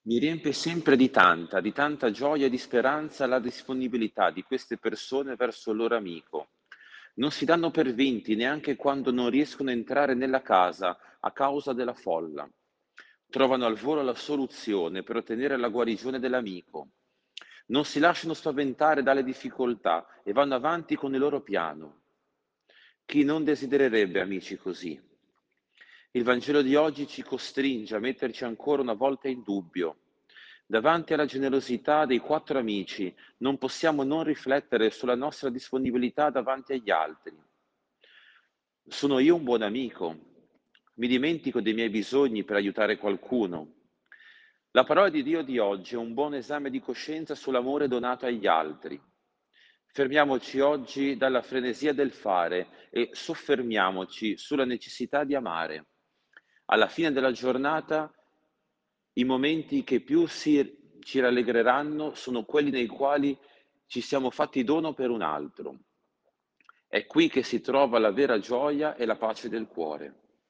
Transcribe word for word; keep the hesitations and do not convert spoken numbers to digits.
Mi riempie sempre di tanta, di tanta gioia e di speranza la disponibilità di queste persone verso il loro amico. Non si danno per vinti neanche quando non riescono a entrare nella casa a causa della folla. Trovano al volo la soluzione per ottenere la guarigione dell'amico. Non si lasciano spaventare dalle difficoltà e vanno avanti con il loro piano. Chi non desidererebbe amici così? Il Vangelo di oggi ci costringe a metterci ancora una volta in dubbio. Davanti alla generosità dei quattro amici non possiamo non riflettere sulla nostra disponibilità davanti agli altri. Sono io un buon amico? Mi dimentico dei miei bisogni per aiutare qualcuno? La parola di Dio di oggi è un buon esame di coscienza sull'amore donato agli altri. Fermiamoci oggi dalla frenesia del fare e soffermiamoci sulla necessità di amare. Alla fine della giornata, i momenti che più si ci rallegreranno sono quelli nei quali ci siamo fatti dono per un altro. È qui che si trova la vera gioia e la pace del cuore.